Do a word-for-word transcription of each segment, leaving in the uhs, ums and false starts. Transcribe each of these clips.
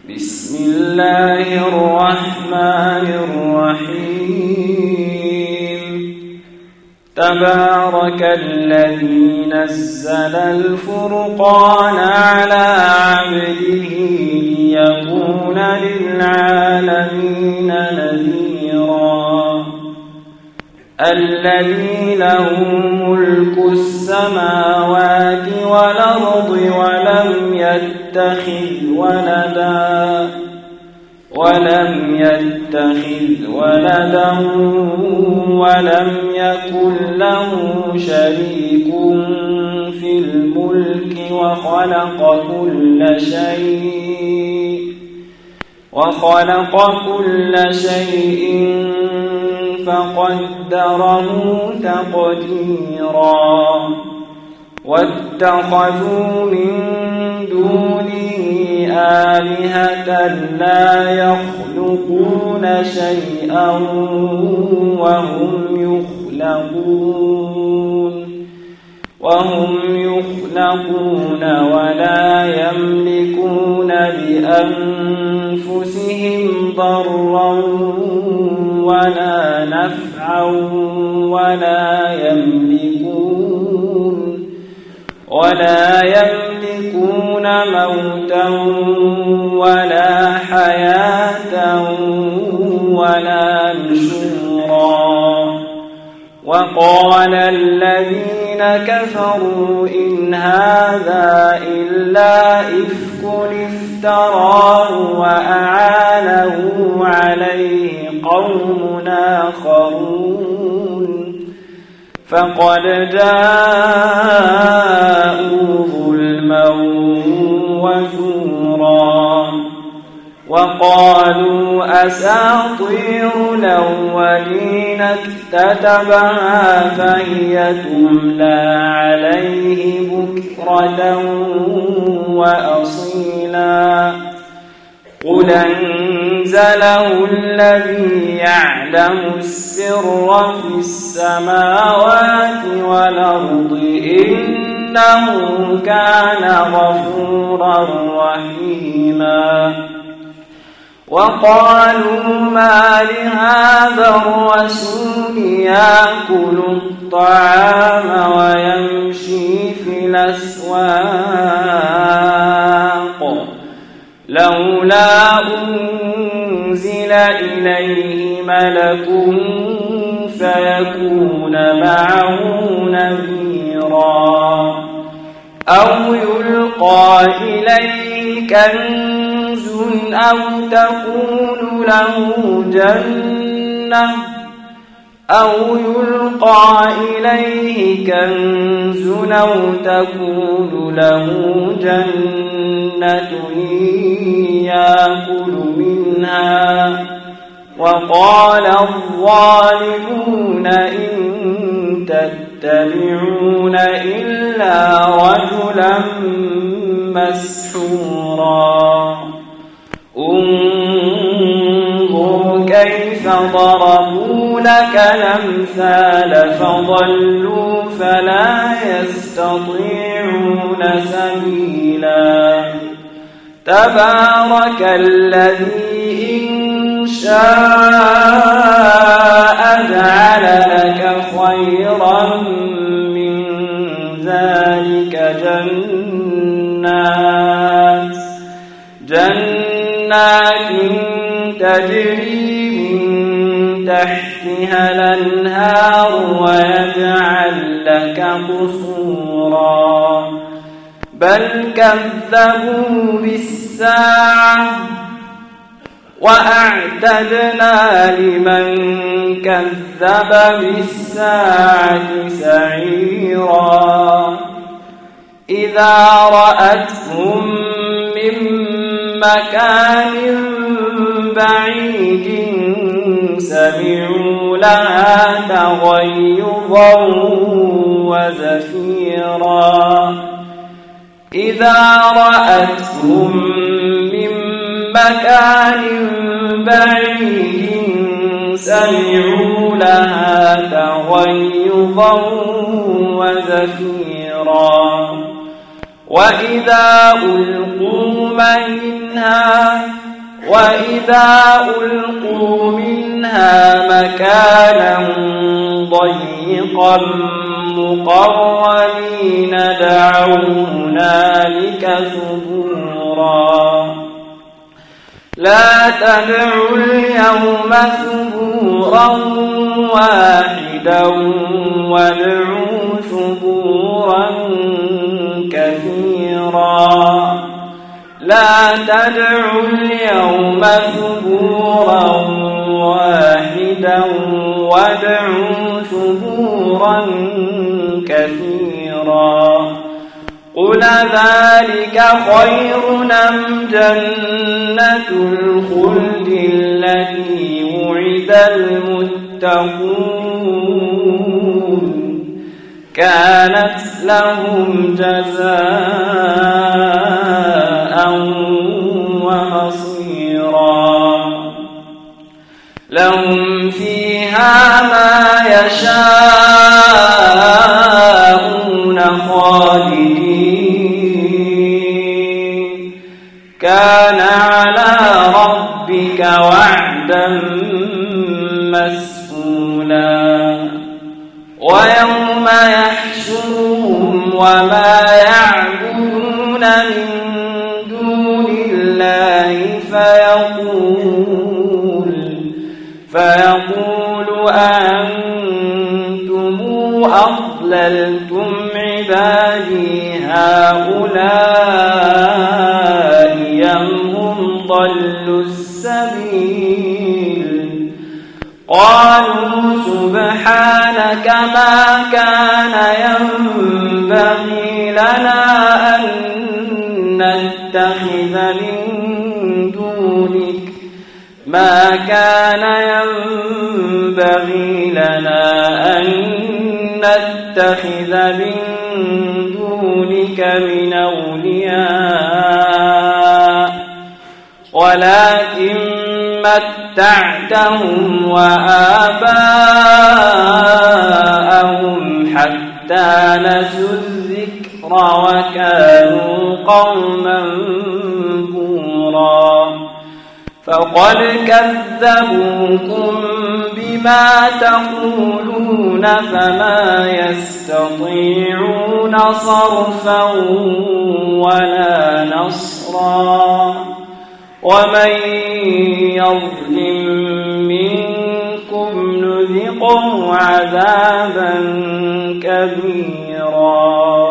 بسم الله الرحمن الرحيم تبارك الذي نزل الفرقان على عبده ليكون للعالمين نذيرا الذي له ملك السماوات والأرض ولم يتخذ ولدا ولم يتخذ ولدا ولم يكن له شريك في الملك وخلق كل شيء وخلق كل شيء فقدره تقديرا واتخذوا من دونه آلهة لا يخلقون شيئا وهم يخلقون وهم يخلقون ولا يملكون لأنفسهم ضرا ولا نفعا ولا يملكون ولا يملكون موتا ولا حياة ولا نشورا وقال الذين كفروا إن هذا إلا إفك افتراه وأعانه عليه قوم آخرون فقد جاءوا ظلما وزورا وقالوا أساطير الأولين اكتتبها فهي تملى عليه بكرة وأصيلا قل أنزله الذي يعلم السر في السماوات والأرض إنه كان غفورا رحيما وقالوا ما لهذا الرسول يأكل الطعام ويمشي في الأسواق لولا أنزل إليه ملك فيكون معه نذيرا أو يلقى إليه كنز أو تكون له جنة أو يلقى إليه كنز أو تكون له جنة يأكل منها وقال الظالمون إن تتبعون إلا رجلا مسحورا انظر كيف ضربوا لك الأمثال فضلوا فلا يستطيعون سبيلا تبارك الذي إن شاء جعل لك خيرا من ذلك جنات جنات تجري من تحتها الأنهار ويجعل لك قصورا بل كذبوا بالساعة وأعتدنا لمن كذب بالساعة سعيرا إذا رأتهم من مكان بعيد سمعوا لها تغيظا وزفيرا إذا رأتهم من مكان بعيد سمعوا لها تغيظا وزفيرا وإذا ألقوا منها وإذا ألقوا منها مكانا ضيقا مقرنين دعوا هنالك ثبورا لا تدعوا اليوم ثبورا واحدا وادعوا ثبورا كثيرا لا تدعوا اليوم ثبورا واحدا وادعوا ثبورا كثيرا قل ذلك خير أم جنة الخلد التي وعد المتقون كانت لهم جزاء ومصيرا لهم فيها ما يشاءون خالدين كان على ربك وعدا مسئولا ويوم يحشرهم وما يعبدون من دون الله فيقول فيقول أأنتم أضللتم عبادي هؤلاء أم هم ضلوا السبيل قالوا سبحانك ما كان ينبغي لنا أن نتخذ من دونك ما كان ينبغي لنا أن نتخذ من دونك من أولياء ولكن متعتهم وآباءهم حتى نسوا الذكر وكانوا قوما بورا فقد كذبوكم بما تقولون فما يستطيعون صرفا ولا نصرا ومن يظلم منكم نذقه عذابا كبيرا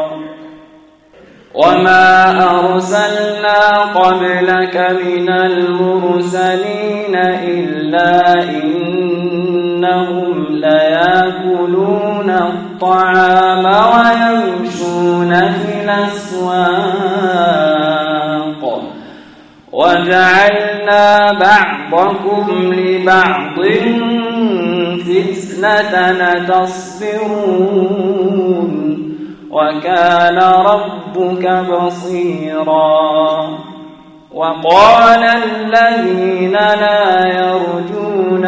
وما أرسلنا قبلك من المرسلين إلا إنهم ليأكلون الطعام ويمشون في الأسواق وجعلنا بعضكم لبعض فتنة تصبرون وكان ربك بصيرا وقال الذين لا يرجون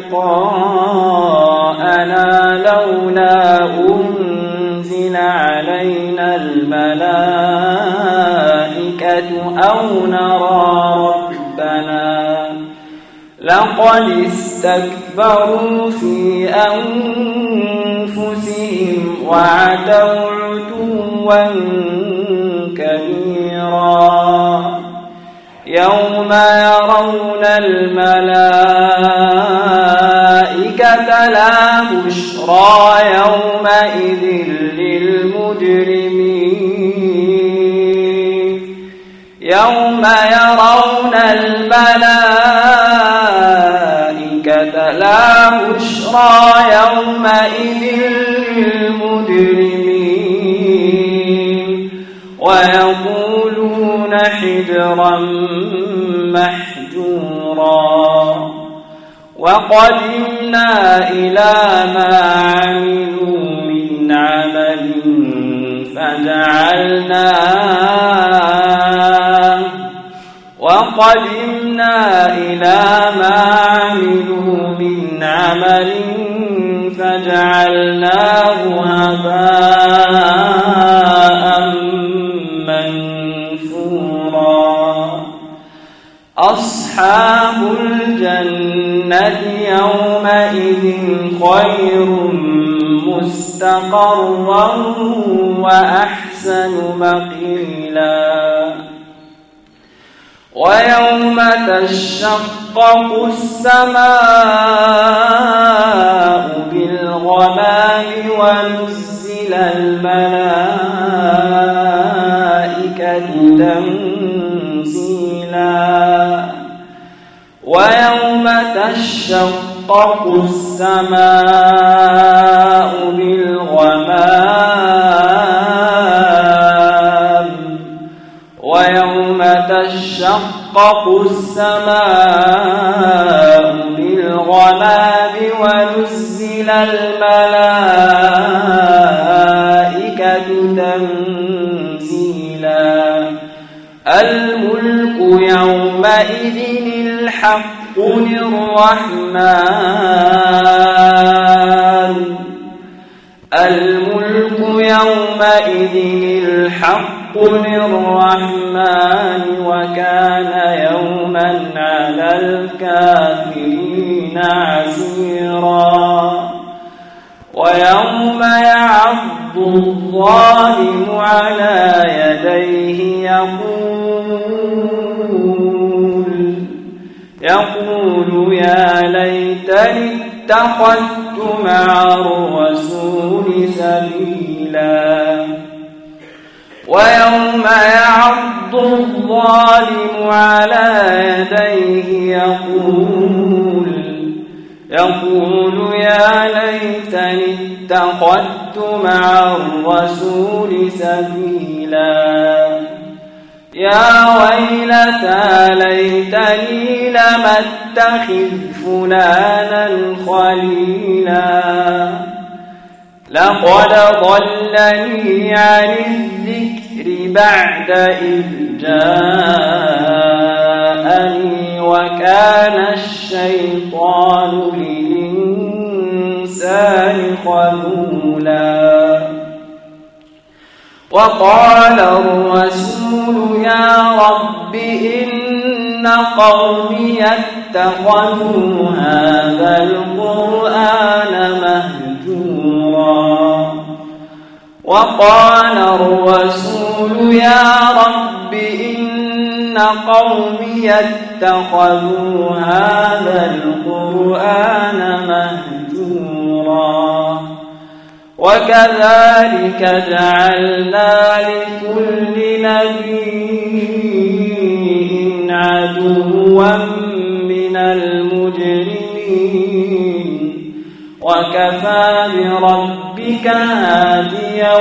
لقاءنا لولا أنزل علينا الملائكة أو نرى ربنا لقد استكبروا في أنفسهم وعتوا عتوا كبيرا يوم يرون الملائكة لا بشرى يومئذ للمجرمين يوم يرون الملائكة لا بشرى يومئذ للمجرمين ويقولون حجرا محجورا وقدمنا إلى ما عملوا من عمل فجعلناه وقدمنا إلى ما عملوا من عمل فجعلناه هباء أصحاب الجنة يومئذ خير مستقرا وأحسن مقيلا ويوم تشقق السماء بالغمام ونزل الملائكة تنزيلا ويوم تشقق السماء بالغمام ويوم تشقق السماء بالغمام ونزل الملائكة تنزيلا الملك يومئذ الحق للرحمن الملك يومئذ الحق للرحمن وكان يوما على الكافرين عسيرا ويوم يعض الظالم على يديه يقول يقول يا ليتني اتخذت مع الرسول سبيلا ويوم يعض الظالم على يديه يقول يقول يا ليتني اتخذت مع الرسول سبيلا يا ويلتى ليتني لم اتخذ فلانا خليلا لقد ضلني عن الذكر بعد إذ جاءني وكان الشيطان للإنسان خذولا وقال الرسول يا رب إن قومي اتخذوا هذا القرآن مهجورا وقال الرسول يا رب إن قومي اتخذوا هذا القرآن مهجورا وكذلك جعلنا لكل نبي عدوا من المجرمين وكفى بربك هاديا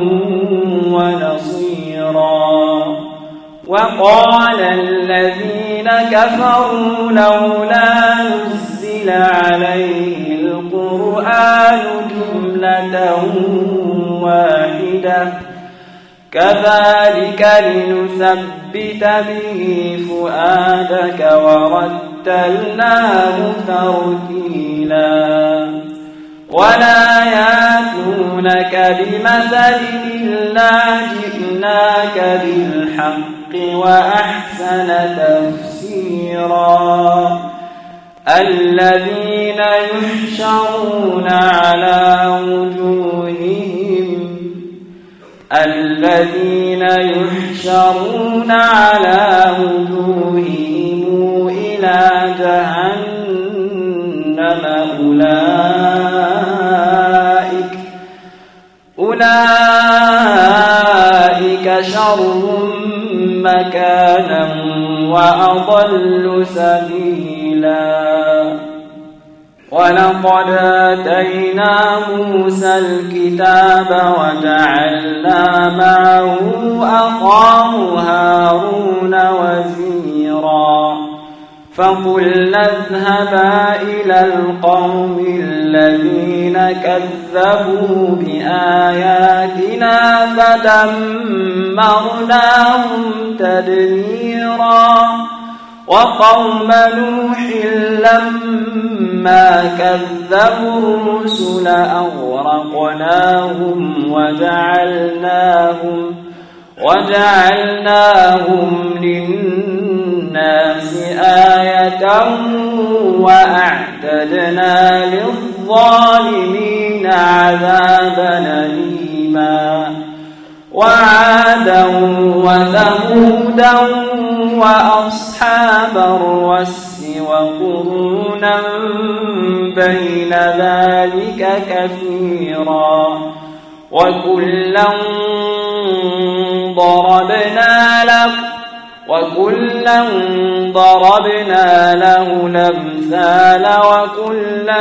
ونصيرا وقال الذين كفروا لولا نزل عليه القرآن جملة واحدة كذلك لنثبت به فؤادك ورتلناه ترتيلا ولا ياتونك بمثل إلا جئناك بالحق وأحسن تفسيرا الذين يحشرون على وجوههم الذين يحشرون على وجوههم إلى جهنم أولئك أولئك شر مكانا وأضل سبيلا ولقد آتينا موسى الكتاب وجعلنا معه أخاه هارون وزيرا فقلنا اذهبا إلى القوم الذين كذبوا بآياتنا فدمرناهم تدميرا وقوم نوح لما كذبوا الرسل أغرقناهم وجعلناهم وجعلناهم للناس للناس آية وأعتدنا للظالمين عذابا أليما وعادا وثمودا وأصحاب الرس وقرونا بين ذلك كثيرا وكلا ضربنا له وكلا ضربنا له الأمثال وكلا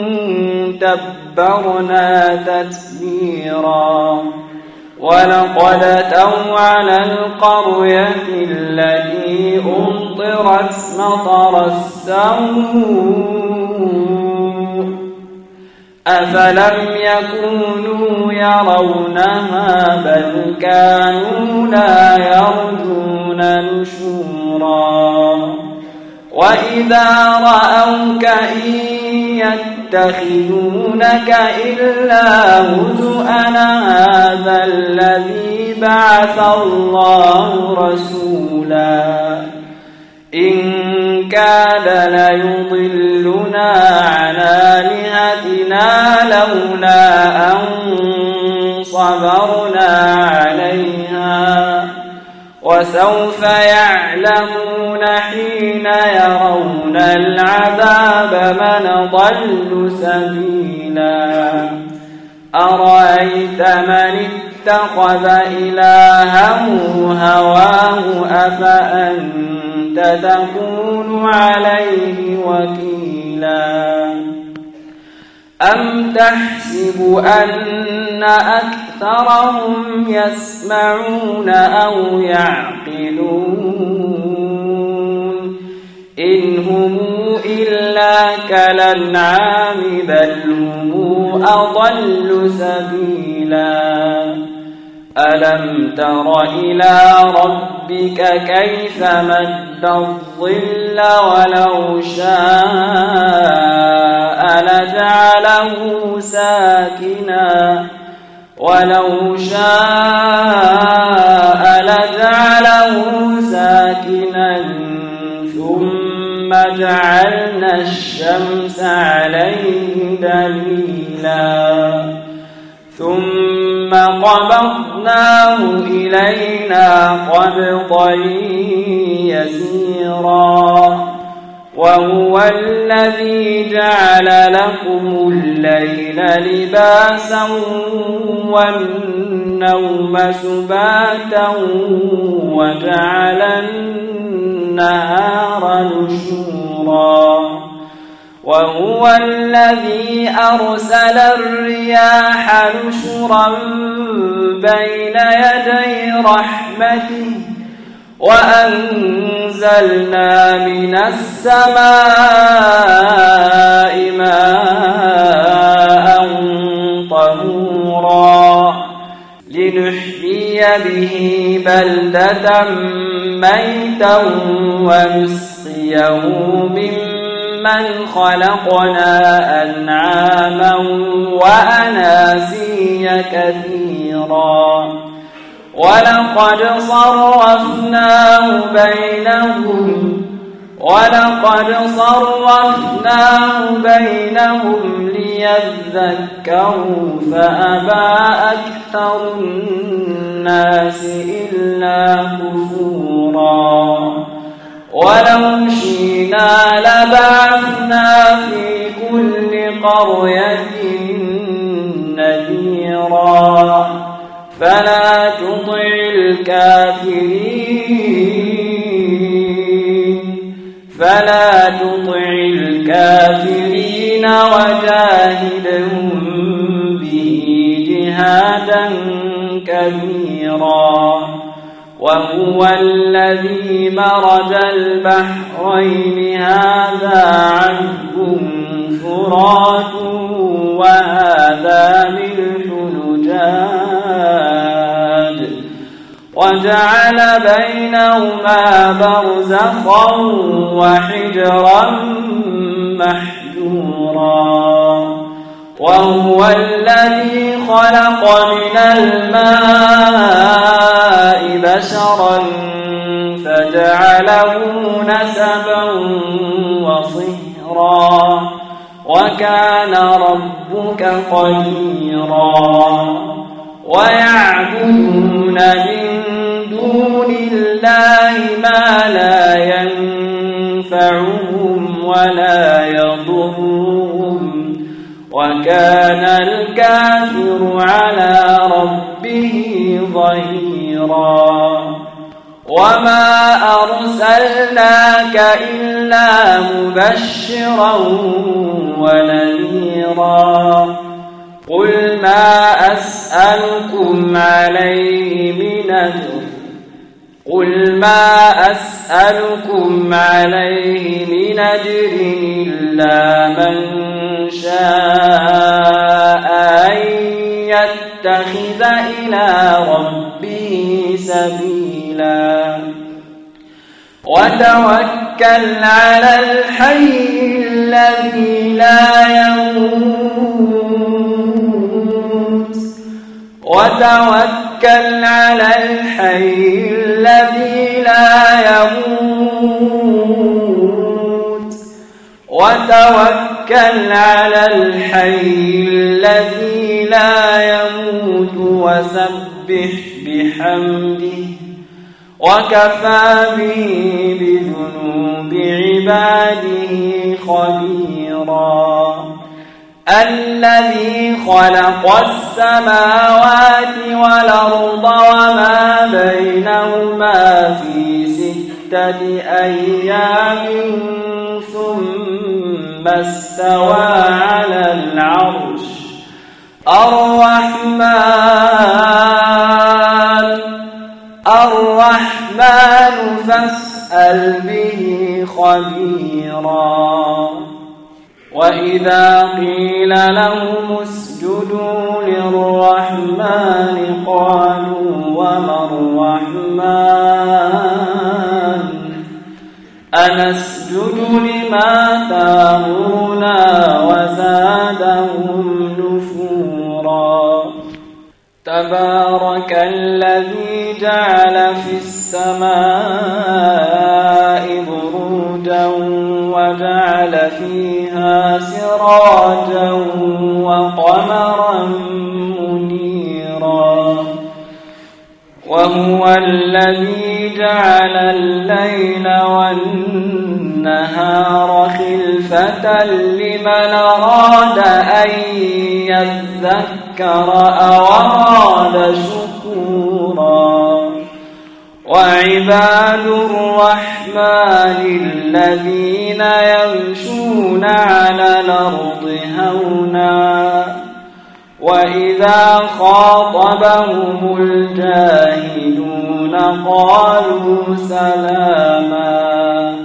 تبرنا تتبيرا ولقد أتوا على القرية التي أمطرت مطر السوء أفلم يكونوا يرونها بل كانوا لا يرجون نشورا وإذا رأوك إن يتخذونك إلا هزؤا هذا الذي بعث الله رسولا إن كاد ليضلنا عن آلهتنا لولا أن صبرنا عليها وسوف يعلمون حين يرون العذاب من ضل سبيلا أرأيت من اتخذ إلهه هواه أفأنت تكون عليه وكيلا أم تحسب أن أكثرهم يسمعون أو يعقلون إن هم إلا كالأنعام بل هم أضل سبيلا ألم تر إلى ربك كيف مد الظل ولو شاء لجعله ساكنا ولو شاء لجعله ساكنا ثم جعلنا الشمس عليه دليلا ثم قبضناه إلينا قبضا يسيرا وهو الذي جعل لكم الليل لباسا والنوم سباتا وجعل النهار نشورا وهو الذي أرسل الرياح نشرا بين يدي رحمته وأنزلنا من السماء ماء طهورا لنحيي به بلدة ميتا ونسقيه ممن خلقنا أنعاما وأناسيا كثيرا ولقد صرفناه بينهم ولقد صرفناه بينهم ليذكروا فأبى أكثر الناس إلا كفورا ولو شئنا لبعثنا في كل قرية نذيرا فلا تطع الكافرين فلا تطع الكافرين وجاهدهم به جهادا كبيرا وهو الذي مرج البحرين هذا عذب فرات وهذا ملح نجاد وجعل بينهما برزخا وحجرا محجورا وهو الذي خلق من الماء بشرا فجعله نسبا وصهرا وكان ربك قديرا ويعبدون من دون الله ما لا ينفعهم ولا يضرهم وكان الكافر على ربه ظهيرا وما أرسلناك إلا مبشرا ونذيرا قل ما أسألكم عليه من أجر قل ما أسألكم عليه من أجر إلا من شاء أن يتخذ إلى ربه سبيلا وتوكل على الحي الذي لا يموت وتوكل على الحي الذي لا يموت وتوكل على الحي الذي لا يموت وسبح بحمده وكفى به بذنوب عباده خبيرا الذي خلق السماوات والأرض وما بينهما في ستة أيام ثم استوى على العرش الرحمن الرحمن فاسأل به خبيرا وإذا قيل لهم اسجدوا للرحمن قالوا وما الرحمن أنسجد لما تأمرنا وزادهم نفورا تبارك الذي جعل في السماء بروجا وجعل فيها سراجا وقمرا منيرا وهو الذي جعل الليل والنهار خلفة لمن أراد أن يذكر أو أراد شكورا وعباد الرحمن الذين يمشون على الأرض هونا وإذا خاطبهم الجاهلون قالوا سلاما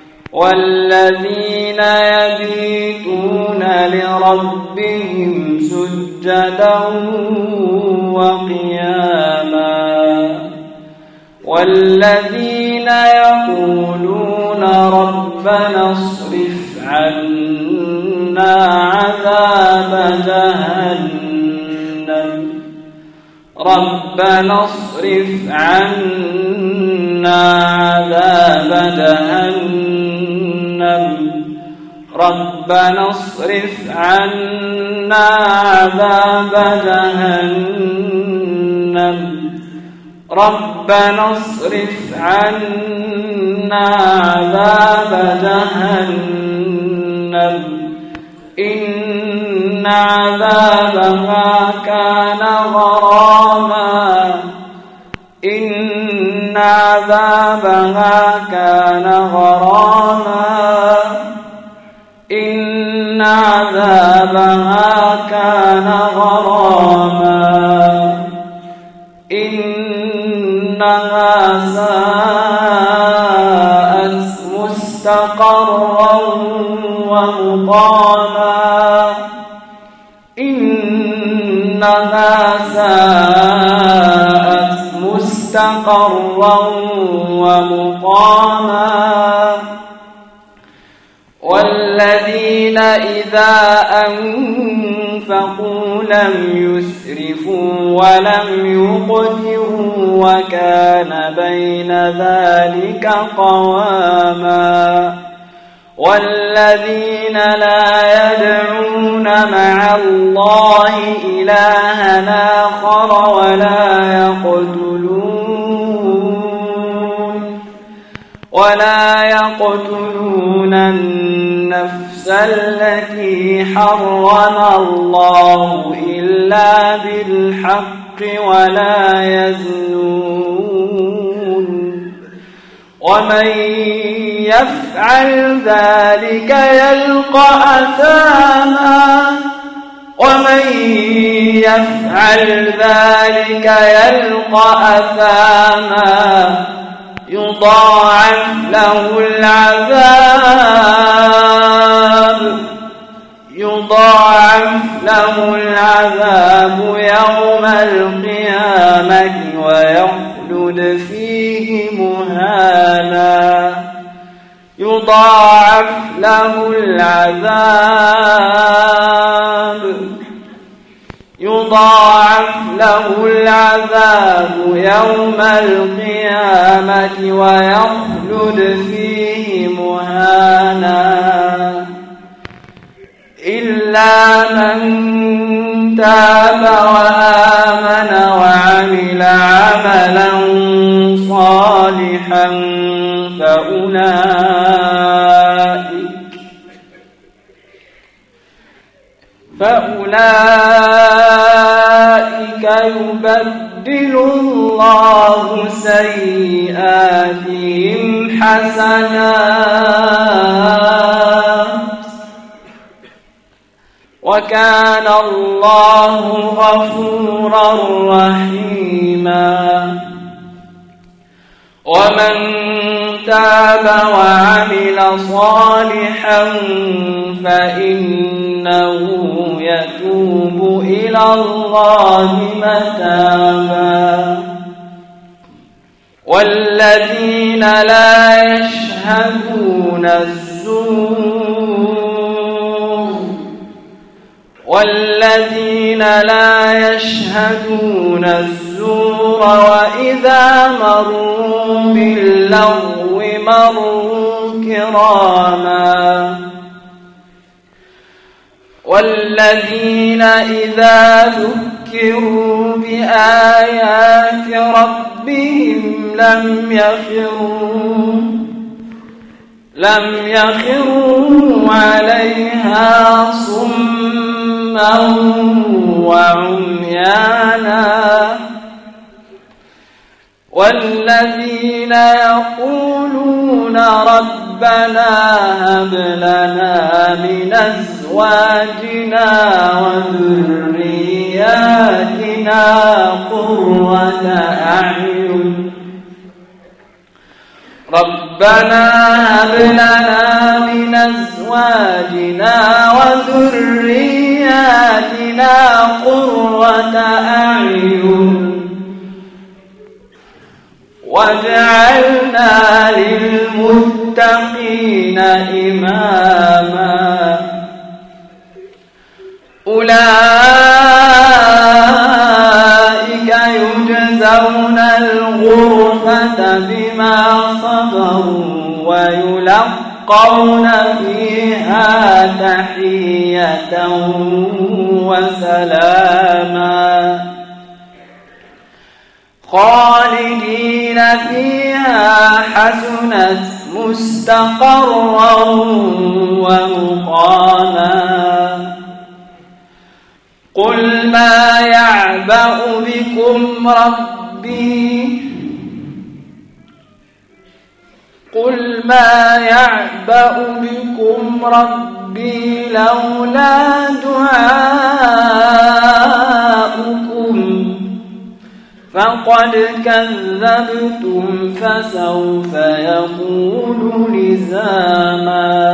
والذين يبيتون لربهم سجدا وقياما والذين يقولون ربنا اصرف عنا عذاب جهنم ربنا اصرف عنا عذاب جهنم ربنا اصرف عنا عذاب جهنم ربنا اصرف عنا عذاب جهنم إن عذابها كان غراما إن عذابها كان غراما إن عذابها كان غراما إنها ساءت مستقرا ومقاما إنها ساءت مستقرا ومقاما والذين إذا أنفقوا لم يسرفوا ولم يقتروا وكان بين ذلك قواما والذين لا يدعون مع الله إلها آخر ولا يقتلون ولا يقتلون النفس التي حرم الله إلا بالحق ولا يزنون ومن يفعل ذلك يلقى أثاما ومن يفعل ذلك يلقى أثاما يضاعف له العذاب يضاعف له العذاب يوم القيامة ويخلد فيه مهانا يضاعف له العذاب يضاعف له العذاب يوم القيامة ويخلد فيه مهانا إلا من تاب وآمن وعمل عملا صالحا فأولئك فأولئك يبدل الله سيئاتهم حسنات وكان الله غفورا رحيما ومن تاب وعمل صالحا فإنه يتوب إلى الله متابا والذين لا يشهدون الزور والذين لا يشهدون الزور وإذا مروا باللغو مروا كراما والذين إذا ذكروا بآيات ربهم لم يخروا لم يخروا عليها صما وعميانا والذين يقولون ربنا هب لنا من أزواجنا وذرياتنا قرة أعين ربنا هب لنا من أزواجنا وذرياتنا قرة أعين واجعلنا للمتقين إماما أولئك يجزون الغرفة بما صبروا ويلقون فيها تحية وسلاما خالدين فيها حسنت مستقرا ومقاما قل ما يعبأ بكم ربي قل ما يعبأ بكم ربي لولا دعاؤكم فقد كذبتم فسوف يكون لزاما